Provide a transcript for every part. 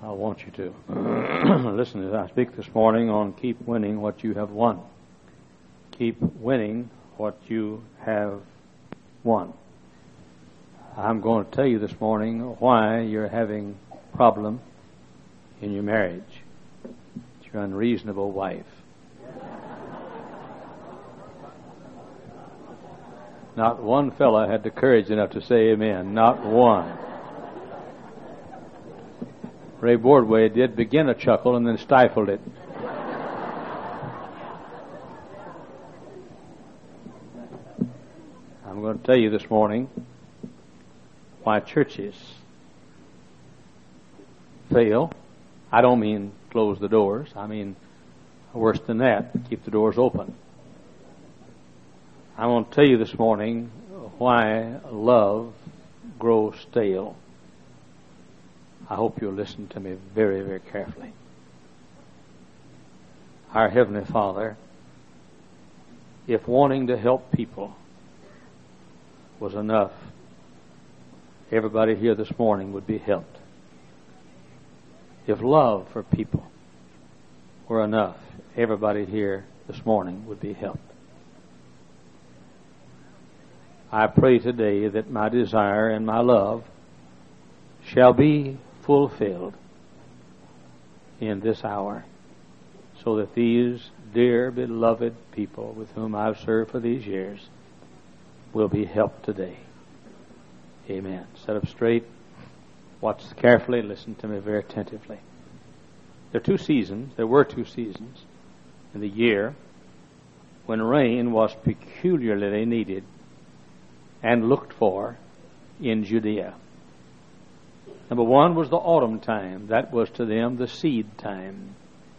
I want you to listen as I speak this morning on keep winning what you have won. Keep winning what you have won. I'm going to tell you this morning why you're having a problem in your marriage. It's your unreasonable wife. Not one fella had the courage enough to say amen. Not one. Ray Boardway did begin a chuckle and then stifled it. I'm going to tell you this morning why churches fail. I don't mean close the doors. I mean worse than that, keep the doors open. I want to tell you this morning why love grows stale. I hope you'll listen to me very, very carefully. Our Heavenly Father, if wanting to help people was enough, everybody here this morning would be helped. If love for people were enough, everybody here this morning would be helped. I pray today that my desire and my love shall be fulfilled in this hour, so that these dear, beloved people with whom I've served for these years will be helped today. Amen. Sit up straight. Watch carefully. Listen to me very attentively. There were two seasons in the year when rain was peculiarly needed and looked for in Judea. Number one was the autumn time. That was to them the seed time.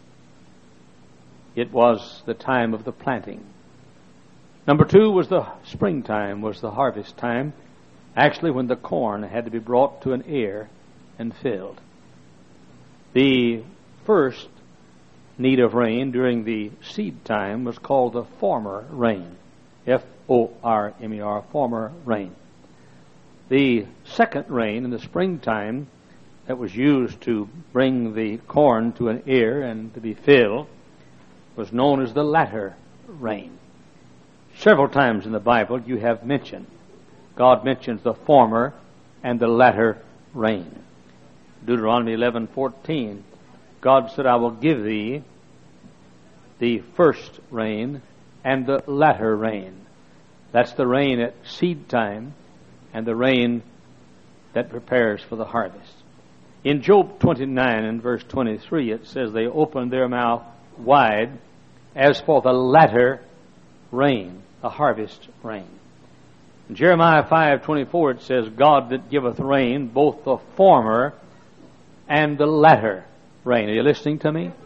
It was the time of the planting. Number two was the springtime, was the harvest time, actually when the corn had to be brought to an ear and filled. The first need of rain during the seed time was called the former rain. F-O-R-M-E-R, former rain. The second rain in the springtime that was used to bring the corn to an ear and to be filled was known as the latter rain. Several times in the Bible you have mentioned, God mentions the former and the latter rain. Deuteronomy 11:14, God said, I will give thee the first rain and the latter rain. That's the rain at seed time and the rain that prepares for the harvest. In Job 29 and verse 23, it says, they opened their mouth wide as for the latter rain, the harvest rain. In Jeremiah 5:24, it says, God that giveth rain, both the former and the latter rain. Are you listening to me?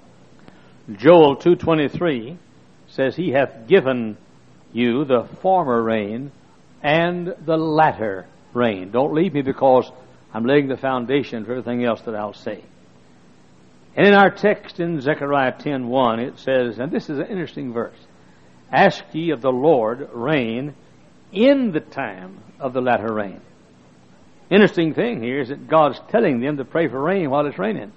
Joel 2:23 says, he hath given you the former rain and the latter rain. Don't leave me, because I'm laying the foundation for everything else that I'll say. And in our text in Zechariah 10:1, it says, and this is an interesting verse, ask ye of the Lord rain in the time of the latter rain. Interesting thing here is that God's telling them to pray for rain while it's raining.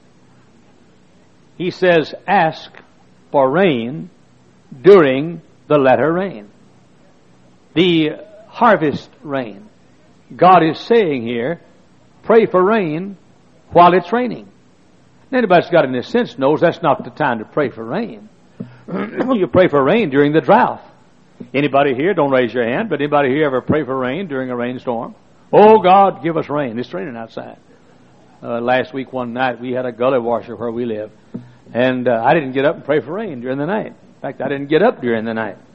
He says, ask for rain during the latter rain. The harvest rain. God is saying here, pray for rain while it's raining. Anybody that's got any sense knows that's not the time to pray for rain. You pray for rain during the drought. Anybody here, don't raise your hand, but anybody here ever pray for rain during a rainstorm? Oh, God, give us rain. It's raining outside. Last week, one night, we had a gully washer where we live. And I didn't get up and pray for rain during the night. In fact, I didn't get up during the night.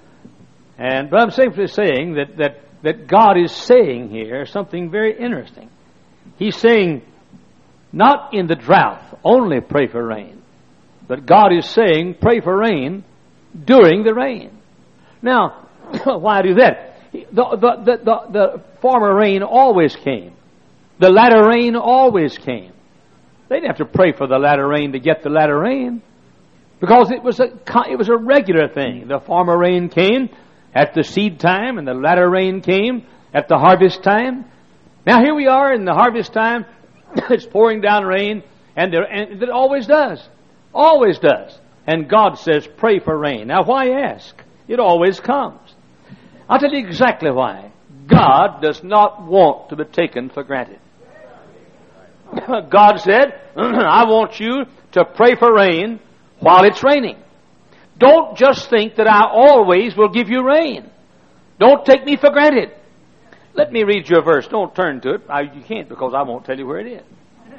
But I'm simply saying that God is saying here something very interesting. He's saying, not in the drought, only pray for rain. But God is saying, pray for rain during the rain. Now, why do that? The former rain always came. The latter rain always came. They didn't have to pray for the latter rain to get the latter rain, because it was a regular thing. The former rain came at the seed time, and the latter rain came at the harvest time. Now here we are in the harvest time. It's pouring down rain, And it always does. Always does. And God says, pray for rain. Now, why ask? It always comes. I'll tell you exactly why. God does not want to be taken for granted. God said, I want you to pray for rain while it's raining. Don't just think that I always will give you rain. Don't take me for granted. Let me read you a verse. Don't turn to it. You can't, because I won't tell you where it is.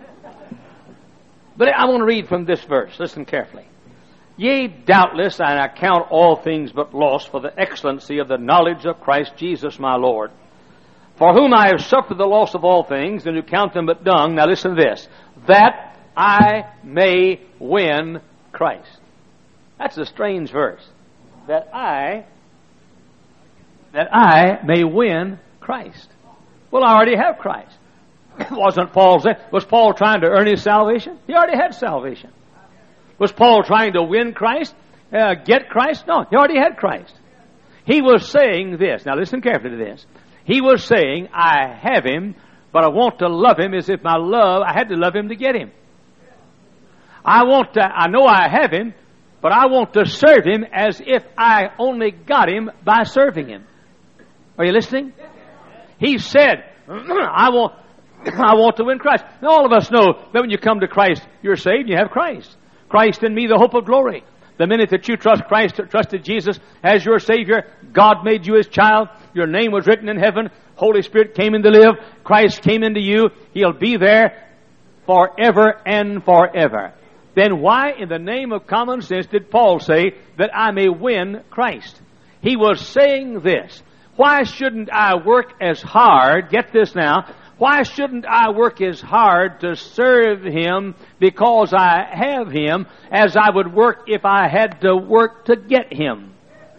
But I want to read from this verse. Listen carefully. Yea, doubtless, I count all things but loss for the excellency of the knowledge of Christ Jesus my Lord, for whom I have suffered the loss of all things, and who count them but dung. Now listen to this. That I may win Christ. That's a strange verse. That I may win Christ. Well, I already have Christ. Was Paul trying to earn his salvation? He already had salvation. Was Paul trying to win Christ? Get Christ? No, he already had Christ. He was saying this. Now listen carefully to this. He was saying, I have him, but I want to love him as if I had to love him to get him. I know I have him, but I want to serve him as if I only got him by serving him. Are you listening? He said, I want to win Christ. Now, all of us know that when you come to Christ, you're saved, you have Christ. Christ in me, the hope of glory. The minute that you trust Christ, trusted Jesus as your Savior, God made you His child. Your name was written in heaven. Holy Spirit came in to live. Christ came into you. He'll be there forever and forever. Then why, in the name of common sense, did Paul say that I may win Christ? He was saying this. Why shouldn't I work as hard, get this now, why shouldn't I work as hard to serve Him because I have Him as I would work if I had to work to get Him?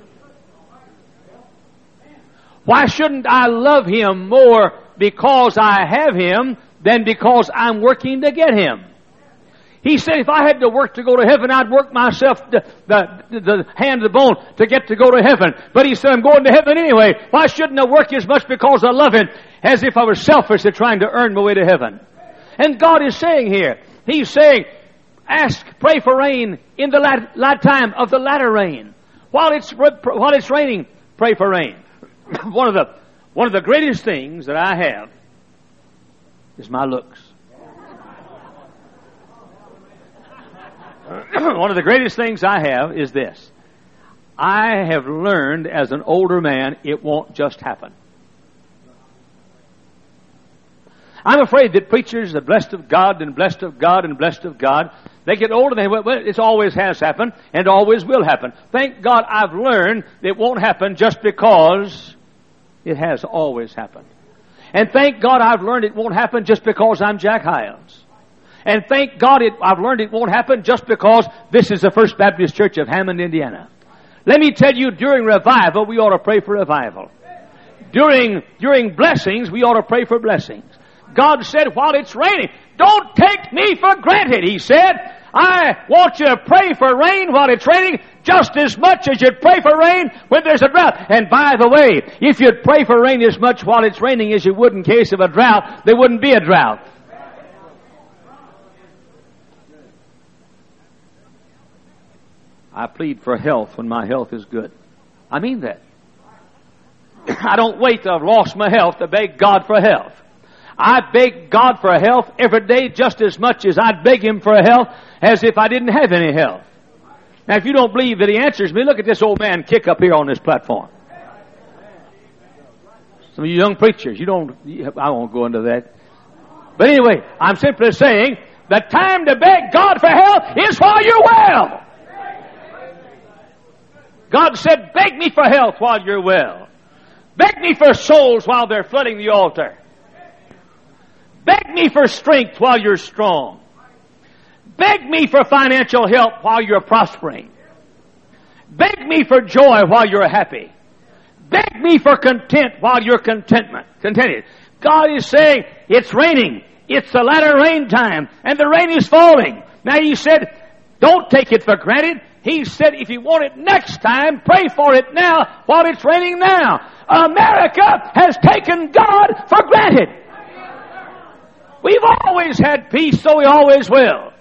Why shouldn't I love Him more because I have Him than because I'm working to get Him? He said if I had to work to go to heaven, I'd work myself the hand to the bone to get to go to heaven. But he said, I'm going to heaven anyway. Why shouldn't I work as much because I love Him as if I was selfish at trying to earn my way to heaven? And God is saying here, He's saying, pray for rain in the time of the latter rain. While it's raining, pray for rain. One of the greatest things that I have is my looks. One of the greatest things I have is this. I have learned as an older man, it won't just happen. I'm afraid that preachers are blessed of God and blessed of God and blessed of God. They get older and it always has happened and always will happen. Thank God I've learned it won't happen just because it has always happened. And thank God I've learned it won't happen just because I'm Jack Hyles. And thank God I've learned it won't happen just because this is the First Baptist Church of Hammond, Indiana. Let me tell you, during revival, we ought to pray for revival. During blessings, we ought to pray for blessings. God said, while it's raining, don't take me for granted, He said. I want you to pray for rain while it's raining just as much as you'd pray for rain when there's a drought. And by the way, if you'd pray for rain as much while it's raining as you would in case of a drought, there wouldn't be a drought. I plead for health when my health is good. I mean that. I don't wait till I've lost my health to beg God for health. I beg God for health every day just as much as I'd beg Him for health as if I didn't have any health. Now, if you don't believe that He answers me, look at this old man kick up here on this platform. Some of you young preachers, I won't go into that. But anyway, I'm simply saying the time to beg God for health is while you're well. God said, beg me for health while you're well. Beg me for souls while they're flooding the altar. Beg me for strength while you're strong. Beg me for financial help while you're prospering. Beg me for joy while you're happy. Beg me for content while you're contented. God is saying, it's raining. It's the latter rain time, and the rain is falling. Now He said, don't take it for granted. He said, if you want it next time, pray for it now while it's raining now. America has taken God for granted. We've always had peace, so we always will.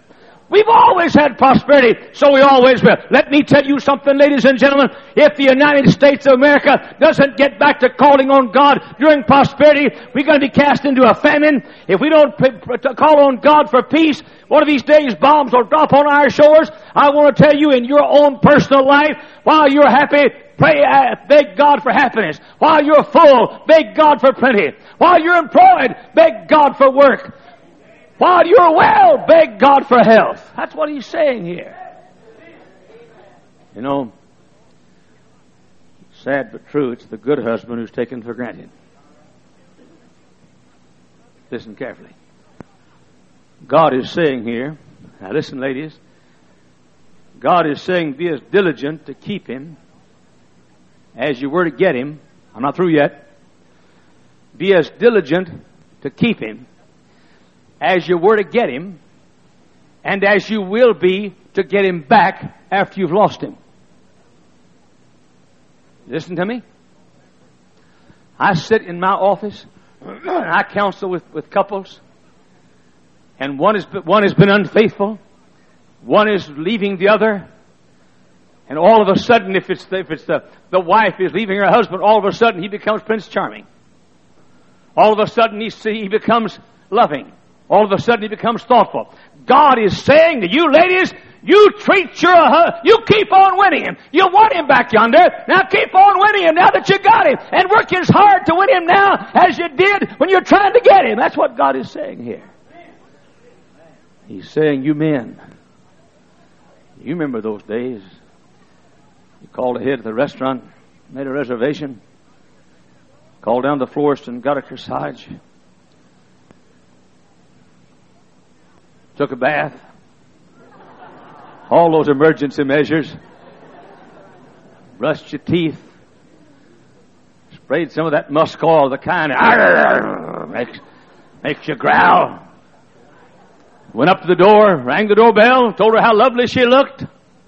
We've always had prosperity, so we always will. Let me tell you something, ladies and gentlemen. If the United States of America doesn't get back to calling on God during prosperity, we're going to be cast into a famine. If we don't call on God for peace, one of these days bombs will drop on our shores. I want to tell you, in your own personal life, while you're happy, pray, beg God for happiness. While you're full, beg God for plenty. While you're employed, beg God for work. While you're well, beg God for health. That's what he's saying here. You know, sad but true, it's the good husband who's taken for granted. Listen carefully. God is saying here, now listen, ladies, God is saying, be as diligent to keep him as you were to get him. I'm not through yet. Be as diligent to keep him as you were to get him, and as you will be to get him back after you've lost him. Listen to me. I sit in my office, and I counsel with couples, and one has been unfaithful, one is leaving the other, and all of a sudden, if it's the wife is leaving her husband, all of a sudden he becomes Prince Charming. All of a sudden he becomes loving. All of a sudden he becomes thoughtful. God is saying to you ladies, you treat you keep on winning him. You want him back yonder. Now keep on winning him now that you got him. And work as hard to win him now as you did when you're trying to get him. That's what God is saying here. He's saying, you men, you remember those days. You called ahead at the restaurant, made a reservation, called down to the florist and got a corsage. Took a bath. All those emergency measures. Brushed your teeth. Sprayed some of that musk oil, the kind of makes you growl. Went up to the door, rang the doorbell, told her how lovely she looked.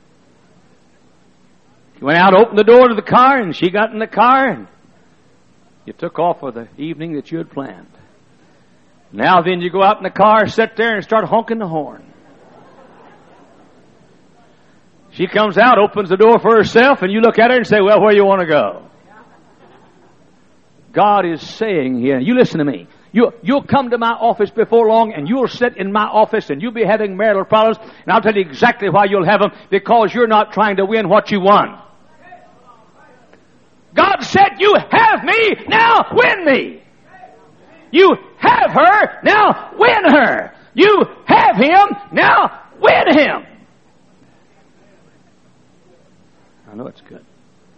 She went out, opened the door to the car, and she got in the car, and you took off for the evening that you had planned. Now then you go out in the car, sit there, and start honking the horn. She comes out, opens the door for herself, and you look at her and say, well, where do you want to go? God is saying here, you listen to me. You'll come to my office before long, and you'll sit in my office, and you'll be having marital problems, and I'll tell you exactly why you'll have them, because you're not trying to win what you won. God said, you have me, now win me. You have her, now win her. You have him, now win him. I know it's good.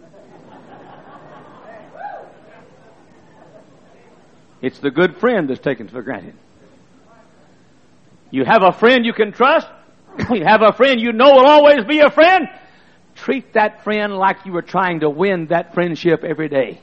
It's the good friend that's taken for granted. You have a friend you can trust. You have a friend you know will always be a friend. Treat that friend like you were trying to win that friendship every day.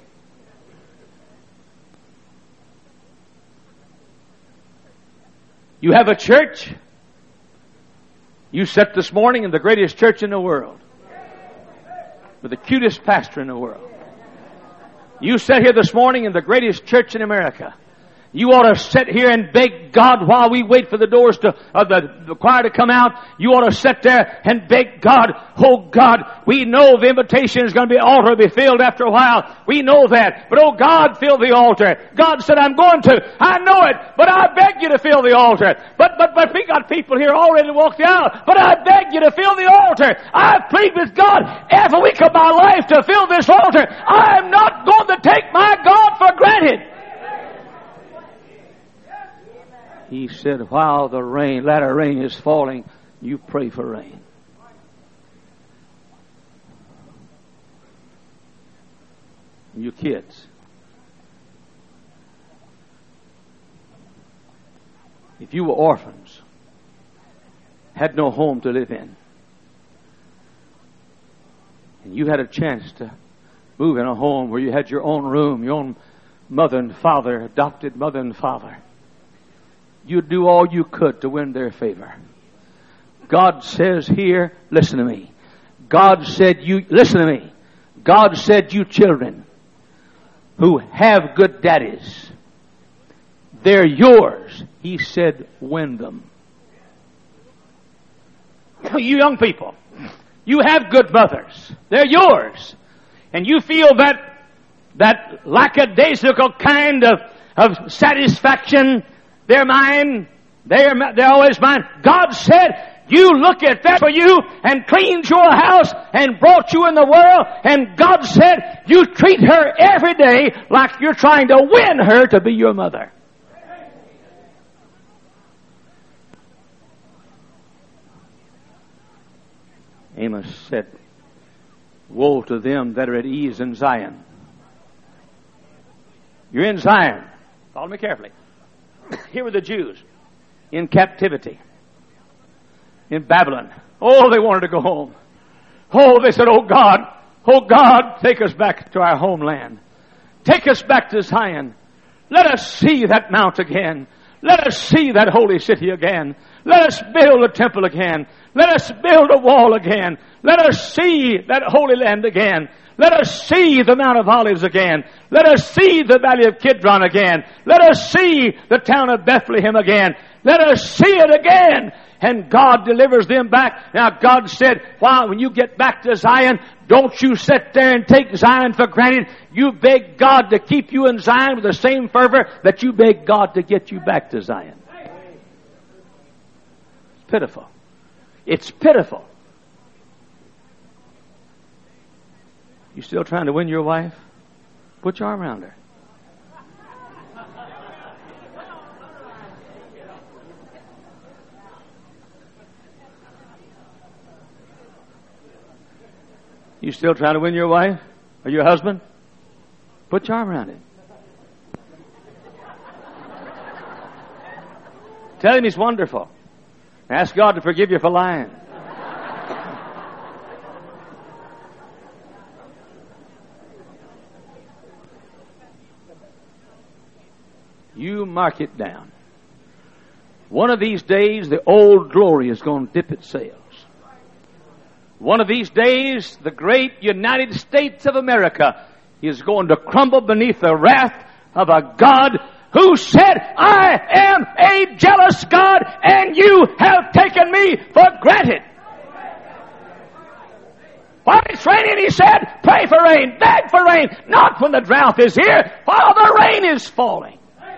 You have a church. You sat this morning in the greatest church in the world, with the cutest pastor in the world. You sat here this morning in the greatest church in America. You ought to sit here and beg God while we wait for the doors of the choir to come out. You ought to sit there and beg God, oh God, we know the invitation is going to be altar be filled after a while. We know that. But oh God, fill the altar. God said, I'm going to. I know it, but I beg you to fill the altar. But we got people here already walked out. But I beg you to fill the altar. I plead with God every week of my life to fill this altar. I am not going to take my God for granted. He said, while the latter rain is falling, you pray for rain. You kids, if you were orphans, had no home to live in, and you had a chance to move in a home where you had your own room, your own mother and father, adopted mother and father, you'd do all you could to win their favor. God says here, listen to me. Listen to me. God said, you children who have good daddies, they're yours. He said, win them. You young people, you have good mothers. They're yours. And you feel that lackadaisical kind of satisfaction. They're mine. They're always mine. God said, you look at that for you and cleaned your house and brought you in the world. And God said, you treat her every day like you're trying to win her to be your mother. Amos said, woe to them that are at ease in Zion. You're in Zion. Follow me carefully. Here were the Jews in captivity in Babylon. Oh, they wanted to go home. Oh, they said, oh God, take us back to our homeland. Take us back to Zion. Let us see that mount again. Let us see that holy city again. Let us build a temple again. Let us build a wall again. Let us see that holy land again. Let us see the Mount of Olives again. Let us see the Valley of Kidron again. Let us see the town of Bethlehem again. Let us see it again. And God delivers them back. Now God said, when you get back to Zion, don't you sit there and take Zion for granted. You beg God to keep you in Zion with the same fervor that you beg God to get you back to Zion. It's pitiful. It's pitiful. You still trying to win your wife? Put your arm around her. You still trying to win your wife or your husband? Put your arm around him. Tell him he's wonderful. Ask God to forgive you for lying. You mark it down. One of these days, the old glory is going to dip its sails. One of these days, the great United States of America is going to crumble beneath the wrath of a God who said, I am a jealous God, and you have taken me for granted. While it's raining, he said, pray for rain, beg for rain, not when the drought is here, while the rain is falling.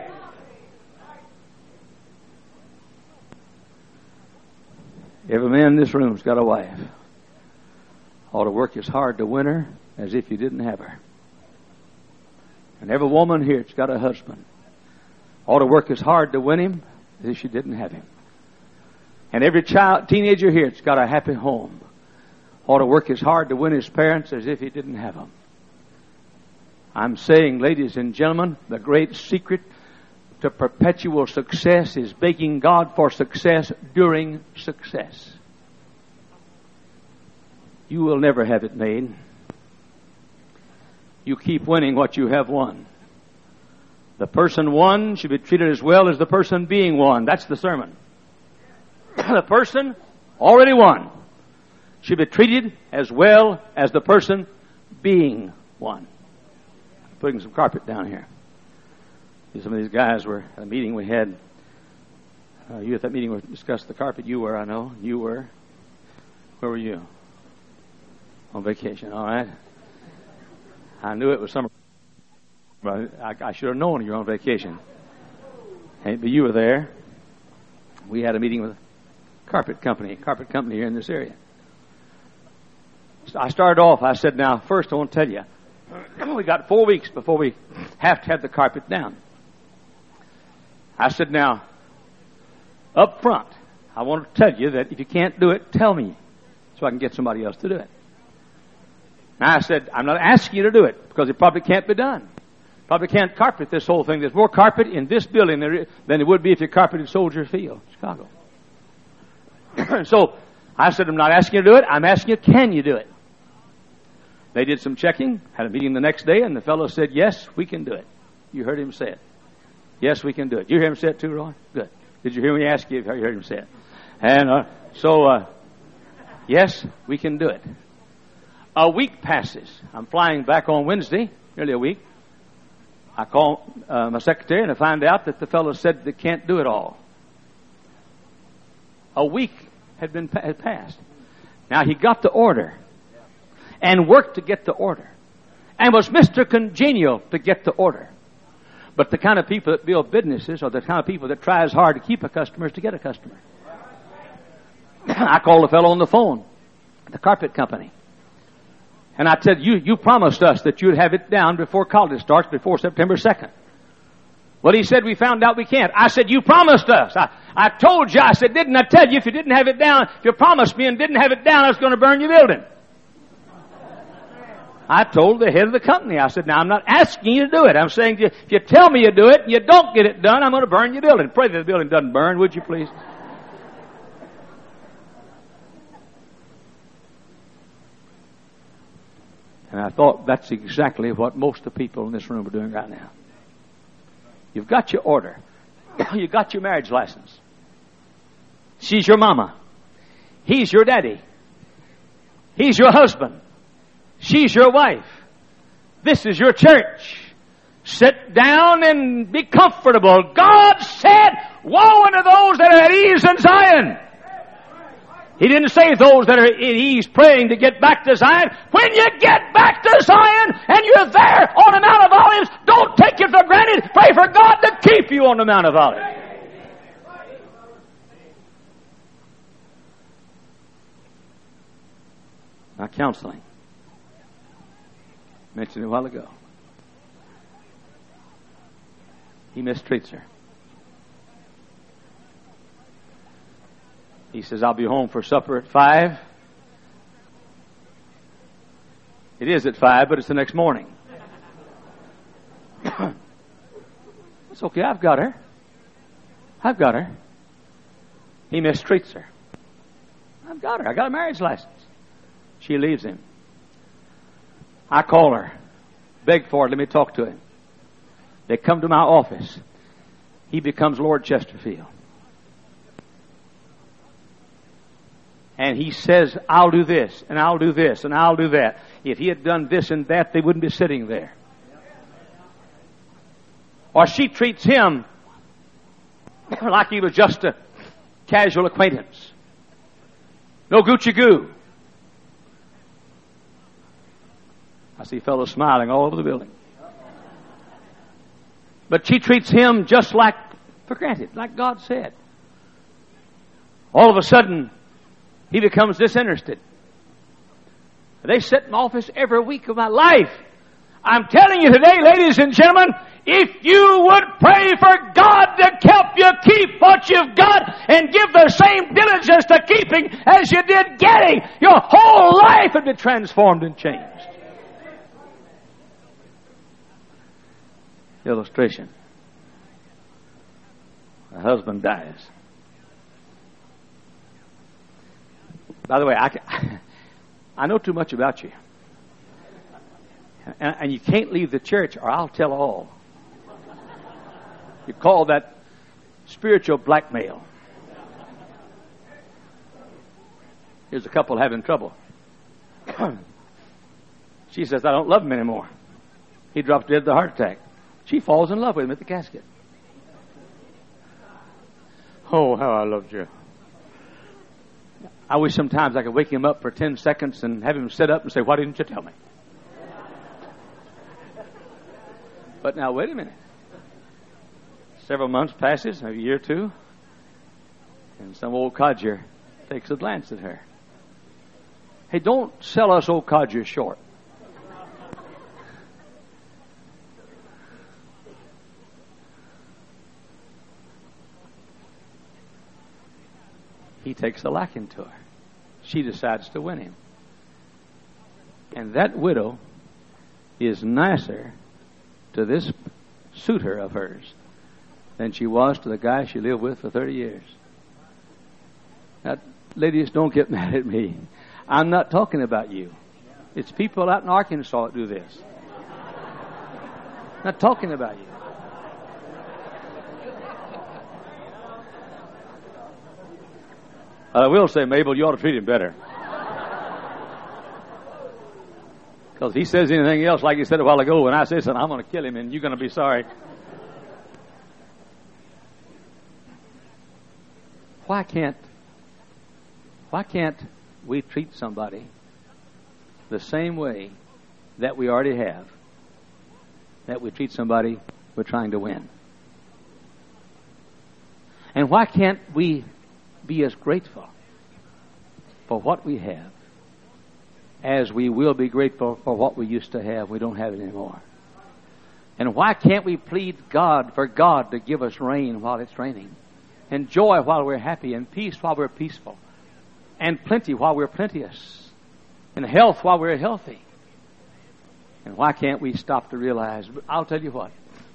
Every man in this room's got a wife. Ought to work as hard to win her as if you didn't have her. And every woman here's got a husband. Ought to work as hard to win him as if you didn't have him. And every teenager here's got a happy home. Ought to work as hard to win his parents as if he didn't have them. I'm saying, ladies and gentlemen, the great secret to perpetual success is begging God for success during success. You will never have it made. You keep winning what you have won. The person won should be treated as well as the person being won. That's the sermon. The person already won should be treated as well as the person being won. I'm putting some carpet down here. Some of these guys were at a meeting we had. You at that meeting we discussed the carpet. You were, I know. You were. Where were you? On vacation, all right. I knew it was summer. But I should have known you were on vacation. But you were there. We had a meeting with a carpet company here in this area. So I started off, I said, now, first I want to tell you, we got 4 weeks before we have to have the carpet down. I said, now, up front, I want to tell you that if you can't do it, tell me so I can get somebody else to do it. Now I said, I'm not asking you to do it because it probably can't be done. Probably can't carpet this whole thing. There's more carpet in this building than it would be if you carpeted Soldier Field, Chicago. So I said, I'm not asking you to do it. I'm asking you, can you do it? They did some checking, had a meeting the next day, and the fellow said, yes, we can do it. You heard him say it. Yes, we can do it. You hear him say it too, Roy? Good. Did you hear me ask you if you heard him say it? And yes, we can do it. A week passes. I'm flying back on Wednesday, nearly a week. I call my secretary and I find out that the fellow said they can't do it all. A week had passed. Now, he got the order and worked to get the order and was Mr. Congenial to get the order. But the kind of people that build businesses are the kind of people that try as hard to keep a customer as to get a customer. I called a fellow on the phone, the carpet company. And I said, you promised us that you'd have it down before college starts, before September 2nd. Well, he said, we found out we can't. I said, you promised us. I told you. I said, didn't I tell you if you didn't have it down, if you promised me and didn't have it down, I was going to burn your building. I told the head of the company, I said, now I'm not asking you to do it. I'm saying to you, if you tell me you do it and you don't get it done, I'm going to burn your building. Pray that the building doesn't burn, would you please? And I thought that's exactly what most of the people in this room are doing right now. You've got your order. You got your marriage license. She's your mama. He's your daddy. He's your husband. She's your wife. This is your church. Sit down and be comfortable. God said, woe unto those that are at ease in Zion. He didn't say those that are at ease praying to get back to Zion. When you get back to Zion and you're there on the Mount of Olives, don't take it for granted. Pray for God to keep you on the Mount of Olives. Now, counseling. Mentioned it a while ago. He mistreats her. He says, I'll be home for supper at 5. It is at 5, but it's the next morning. It's okay, I've got her. I've got her. He mistreats her. I've got her. I got a marriage license. She leaves him. I call her. Beg for it. Let me talk to him. They come to my office. He becomes Lord Chesterfield. And he says, I'll do this, and I'll do this, and I'll do that. If he had done this and that, they wouldn't be sitting there. Or she treats him like he was just a casual acquaintance. No Gucci goo. I see fellows smiling all over the building. But she treats him just like, for granted, like God said. All of a sudden, he becomes disinterested. They sit in my office every week of my life. I'm telling you today, ladies and gentlemen, if you would pray for God to help you keep what you've got and give the same diligence to keeping as you did getting, your whole life would be transformed and changed. Illustration. A husband dies. By the way, I know too much about you. And you can't leave the church or I'll tell all. You call that spiritual blackmail. Here's a couple having trouble. She says, I don't love him anymore. He drops dead of a heart attack. She falls in love with him at the casket. Oh, how I loved you. I wish sometimes I could wake him up for 10 seconds and have him sit up and say, why didn't you tell me? But now, wait a minute. Several months passes, maybe a year or two, and some old codger takes a glance at her. Hey, don't sell us old codgers short. He takes a liking to her. She decides to win him. And that widow is nicer to this suitor of hers than she was to the guy she lived with for 30 years. Now, ladies, don't get mad at me. I'm not talking about you. It's people out in Arkansas that do this. Not talking about you. I will say, Mabel, you ought to treat him better. Because he says anything else, like he said a while ago, when I say something, I'm going to kill him and you're going to be sorry. Why can't we treat somebody the same way that we already have, that we treat somebody we're trying to win. And why can't we be as grateful for what we have as we will be grateful for what we used to have? We don't have it anymore. And why can't we plead God for God to give us rain while it's raining, and joy while we're happy, and peace while we're peaceful, and plenty while we're plenteous, and health while we're healthy? And why can't we stop to realize, I'll tell you what,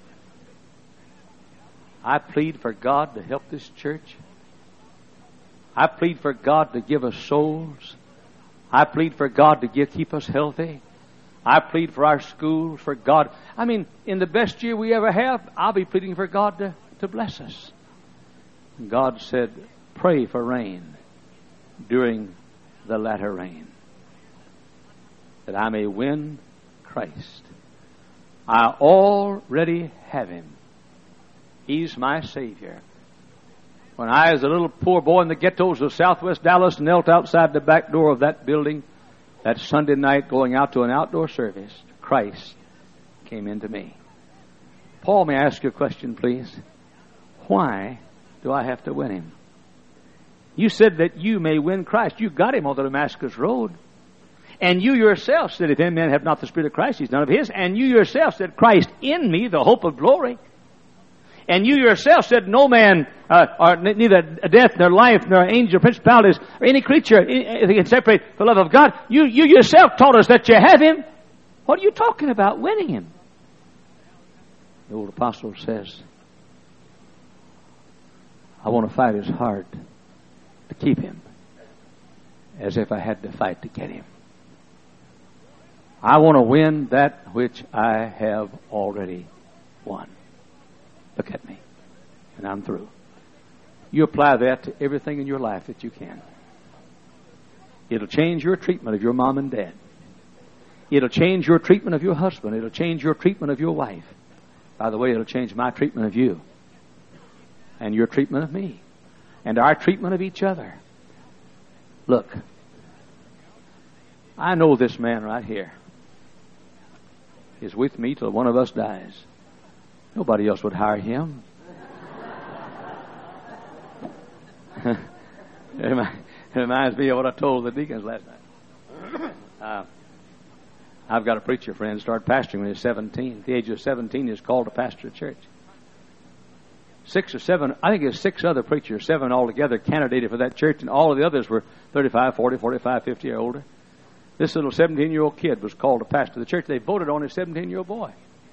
I plead for God to help this church. I plead for God to give us souls. I plead for God to keep us healthy. I plead for our schools, for God. I mean, in the best year we ever have, I'll be pleading for God to bless us. And God said, pray for rain during the latter rain, that I may win Christ. I already have Him. He's my Savior. When I, as a little poor boy in the ghettos of southwest Dallas, knelt outside the back door of that building that Sunday night going out to an outdoor service, Christ came into me. Paul, may I ask you a question, please? Why do I have to win Him? You said that you may win Christ. You got Him on the Damascus Road. And you yourself said, if any man have not the Spirit of Christ, he's none of His. And you yourself said, Christ in me, the hope of glory. And you yourself said, no man, or neither death, nor life, nor angel, principalities, or any creature can separate the love of God. You yourself taught us that you have Him. What are you talking about, winning Him? The old apostle says, I want to fight as hard to keep Him as if I had to fight to get Him. I want to win that which I have already won. Look at me. And I'm through. You apply that to everything in your life that you can. It'll change your treatment of your mom and dad. It'll change your treatment of your husband. It'll change your treatment of your wife. By the way, it'll change my treatment of you. And your treatment of me. And our treatment of each other. Look. I know this man right here is with me till one of us dies. Nobody else would hire him. It reminds me of what I told the deacons last night. I've got a preacher friend, started pastoring when he was 17. At the age of 17, he was called to pastor a church. 6 or 7, I think there's 6 other preachers, 7 altogether, candidated for that church, and all of the others were 35, 40, 45, 50 or older. This little 17-year-old kid was called to pastor the church. They voted on his 17-year-old boy.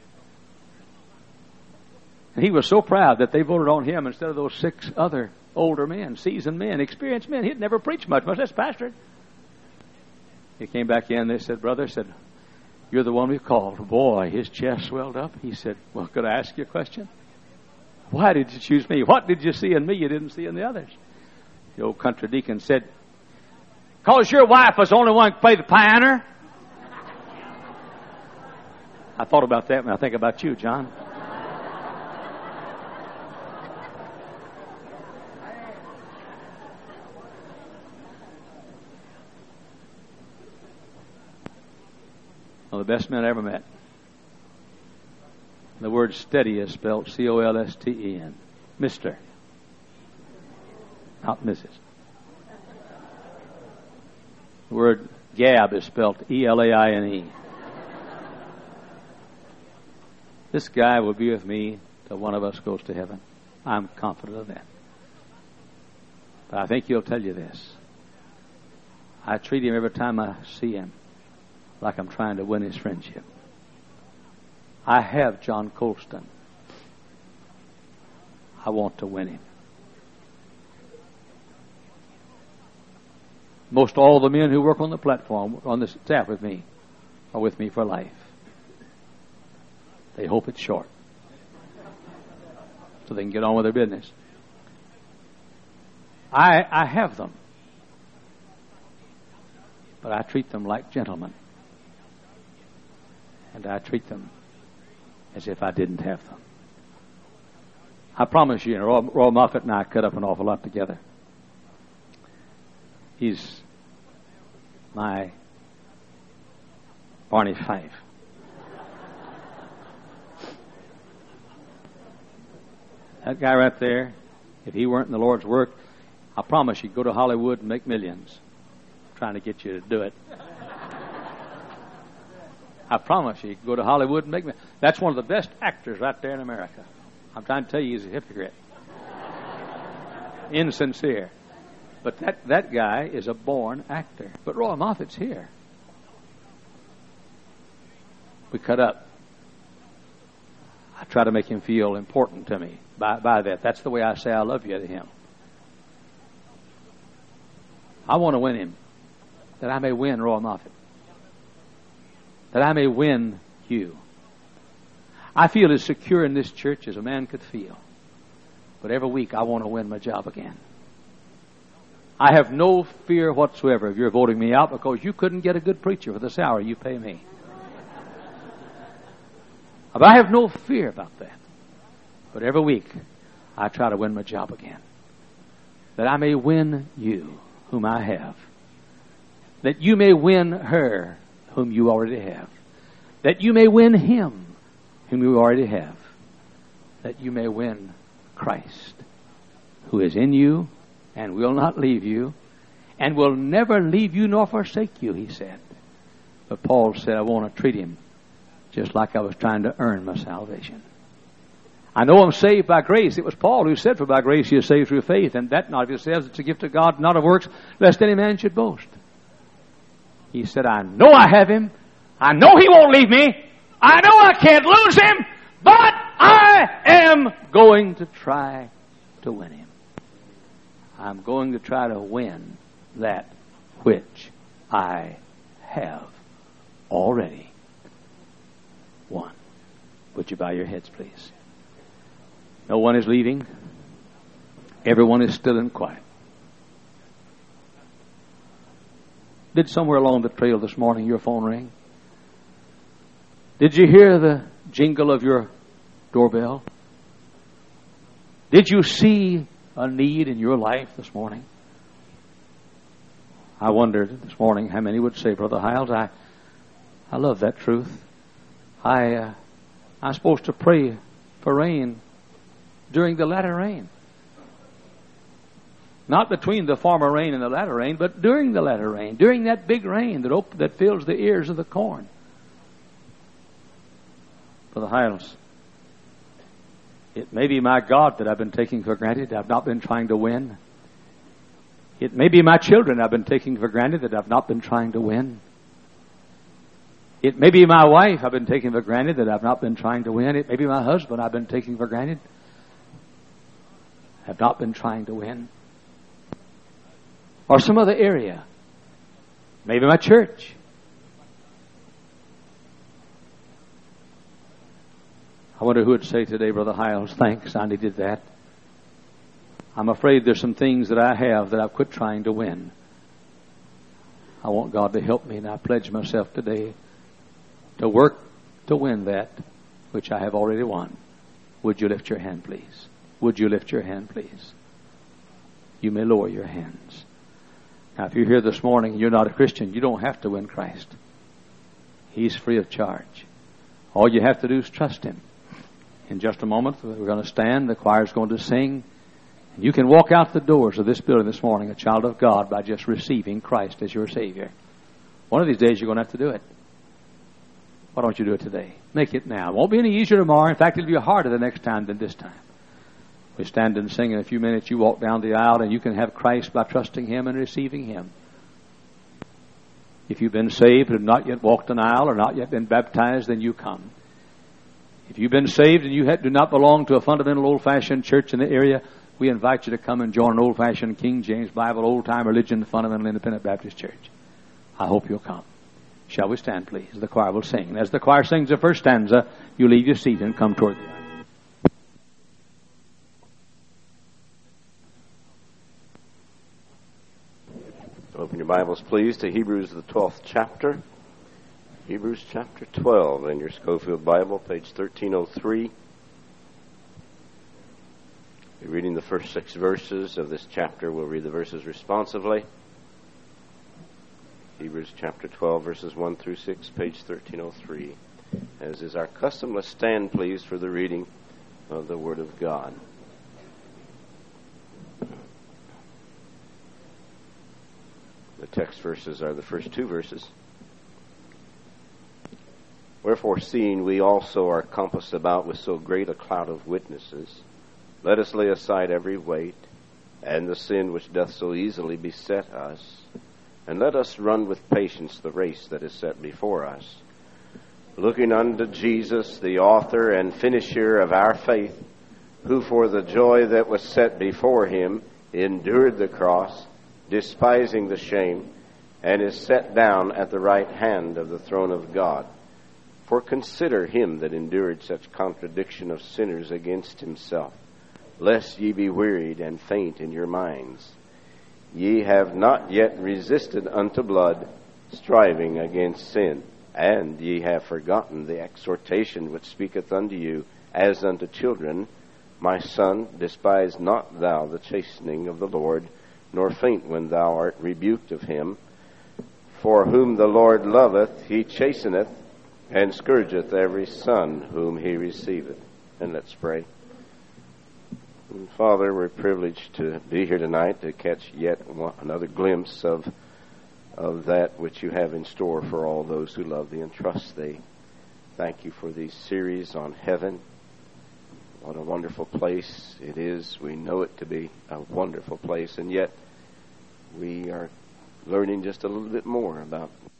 And he was so proud that they voted on him instead of those 6 other older men, seasoned men, experienced men. He'd never preached much less pastored. He came back in. They said, brother, said, you're the one we called. Boy, his chest swelled up. He said, well, could I ask you a question? Why did you choose me? What did you see in me you didn't see in the others? The old country deacon said, because your wife was the only one who played the piano. I thought about that when I think about you, John. One of the best men I ever met. The word steady is spelled C-O-L-S-T-E-N. Mr. Not Mrs. The word gab is spelled E-L-A-I-N-E. This guy will be with me till one of us goes to heaven. I'm confident of that. But I think he'll tell you this. I treat him every time I see him like I'm trying to win his friendship. I have John Colston. I want to win him. Most all the men who work on the platform, on the staff with me, are with me for life. They hope it's short, so they can get on with their business. I have them, but I treat them like gentlemen, and I treat them as if I didn't have them. I promise you, Roy Moffett and I cut up an awful lot together. He's my Barney Fife. That guy right there, if he weren't in the Lord's work, I promise you, go to Hollywood and make millions trying to get you to do it. I promise you, go to Hollywood and make millions. That's one of the best actors right there in America. I'm trying to tell you, he's a hypocrite. Insincere. But that guy is a born actor. But Roy Moffat's here. We cut up. I try to make him feel important to me by that. That's the way I say I love you to him. I want to win him, that I may win Roy Moffat, that I may win you. I feel as secure in this church as a man could feel. But every week I want to win my job again. I have no fear whatsoever of your voting me out, because you couldn't get a good preacher for the salary you pay me. But I have no fear about that. But every week I try to win my job again, that I may win you whom I have, that you may win her whom you already have, that you may win him whom you already have, that you may win Christ, who is in you and will not leave you, and will never leave you nor forsake you, he said. But Paul said, I want to treat him just like I was trying to earn my salvation. I know I'm saved by grace. It was Paul who said, for by grace you are saved through faith, and that not of yourselves, it's a gift of God, not of works, lest any man should boast. He said, I know I have him. I know he won't leave me. I know I can't lose him, but I am going to try to win him. I'm going to try to win that which I have already won. Would you bow your heads, please? No one is leaving. Everyone is still and quiet. Did somewhere along the trail this morning your phone ring? Did you hear the jingle of your doorbell? Did you see a need in your life this morning? I wondered this morning how many would say, Brother Hiles, I love that truth. I'm supposed to pray for rain during the latter rain. Not between the former rain and the latter rain, but during the latter rain, during that big rain that fills the ears of the corn. Brother Hiles, it may be my God that I've been taking for granted, I've not been trying to win. It may be my children I've been taking for granted that I've not been trying to win. It may be my wife I've been taking for granted that I've not been trying to win. It may be my husband I've been taking for granted, have not been trying to win. Or some other area. Maybe my church. I wonder who would say today, Brother Hiles, thanks, I needed that. I'm afraid there's some things that I have that I've quit trying to win. I want God to help me, and I pledge myself today to work to win that which I have already won. Would you lift your hand, please? Would you lift your hand, please? You may lower your hands. Now, if you're here this morning and you're not a Christian, you don't have to win Christ. He's free of charge. All you have to do is trust Him. In just a moment, we're going to stand. The choir's going to sing. And you can walk out the doors of this building this morning, a child of God, by just receiving Christ as your Savior. One of these days, you're going to have to do it. Why don't you do it today? Make it now. It won't be any easier tomorrow. In fact, it'll be harder the next time than this time. We stand and sing in a few minutes. You walk down the aisle and you can have Christ by trusting Him and receiving Him. If you've been saved and not yet walked an aisle or not yet been baptized, then you come. If you've been saved and you do not belong to a fundamental old-fashioned church in the area, we invite you to come and join an old-fashioned King James Bible, old-time religion, fundamental independent Baptist church. I hope you'll come. Shall we stand, please? The choir will sing. And as the choir sings the first stanza, you leave your seat and come toward the aisle. Open your Bibles, please, to Hebrews, the 12th chapter. Hebrews chapter 12 in your Schofield Bible, page 1303. We're reading the first 6 verses of this chapter. We'll read the verses responsively. Hebrews chapter 12, verses 1 through 6, page 1303. As is our custom, let's stand, please, for the reading of the Word of God. The text verses are the first two verses. Wherefore, seeing we also are compassed about with so great a cloud of witnesses, let us lay aside every weight, and the sin which doth so easily beset us, and let us run with patience the race that is set before us, looking unto Jesus, the author and finisher of our faith, who for the joy that was set before him endured the cross, despising the shame, and is set down at the right hand of the throne of God. For consider him that endured such contradiction of sinners against himself, lest ye be wearied and faint in your minds. Ye have not yet resisted unto blood, striving against sin, and ye have forgotten the exhortation which speaketh unto you as unto children. My son, despise not thou the chastening of the Lord, nor faint when thou art rebuked of him. For whom the Lord loveth, he chasteneth, and scourgeth every son whom he receiveth. And let's pray. And Father, we're privileged to be here tonight to catch yet another glimpse of that which you have in store for all those who love thee and trust thee. Thank you for these series on heaven. What a wonderful place it is. We know it to be a wonderful place, and yet we are learning just a little bit more about